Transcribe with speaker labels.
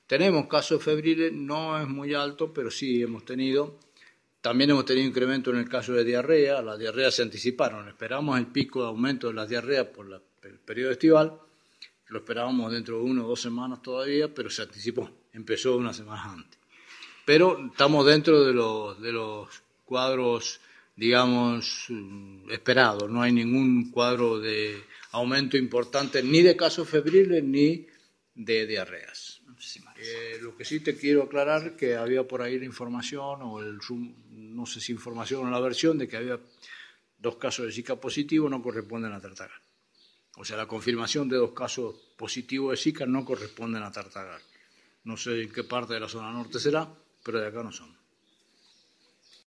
Speaker 1: Tenemos casos febriles, no es muy alto, pero sí hemos tenido. También hemos tenido incremento en el caso de diarrea. Las diarreas se anticiparon. Esperamos el pico de aumento de las diarreas por el periodo estival. Lo esperábamos dentro de 1 o 2 semanas todavía, pero se anticipó. Empezó unas semanas antes. Pero estamos dentro de los cuadros, digamos, esperados. No hay ningún cuadro de aumento importante ni de casos febriles ni de diarreas. Lo que sí te quiero aclarar que había por ahí la información, no sé si información o la versión, de que había 2 casos de Zika positivos, no corresponden a Tartagal. O sea, la confirmación de 2 casos positivos de Zika no corresponden a Tartagal. No sé en qué parte de la zona norte será, pero de acá no son.